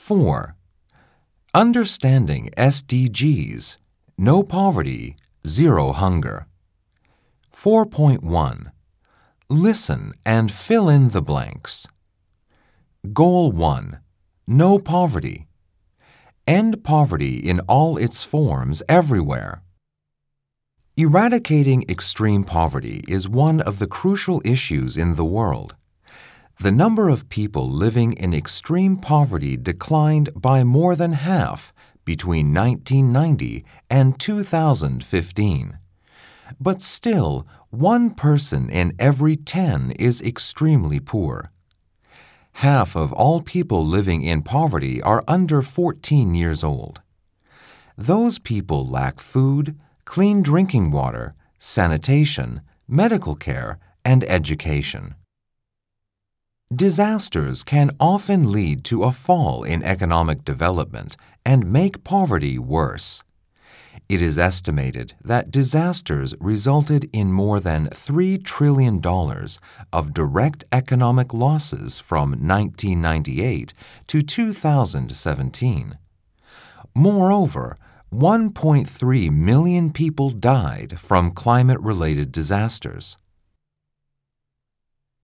4. Understanding SDGs, no poverty, zero hunger. 4.1. Listen and fill in the blanks. Goal 1. No poverty. End poverty in all its forms everywhere. Eradicating extreme poverty is one of the crucial issues in the world. The number of people living in extreme poverty declined by more than half between 1990 and 2015. But still, 1 person in every 10 is extremely poor. Half of all people living in poverty are under 14 years old. Those people lack food, clean drinking water, sanitation, medical care, and education. Disasters can often lead to a fall in economic development and make poverty worse. It is estimated that disasters resulted in more than $3 trillion of direct economic losses from 1998 to 2017. Moreover, 1.3 million people died from climate-related disasters.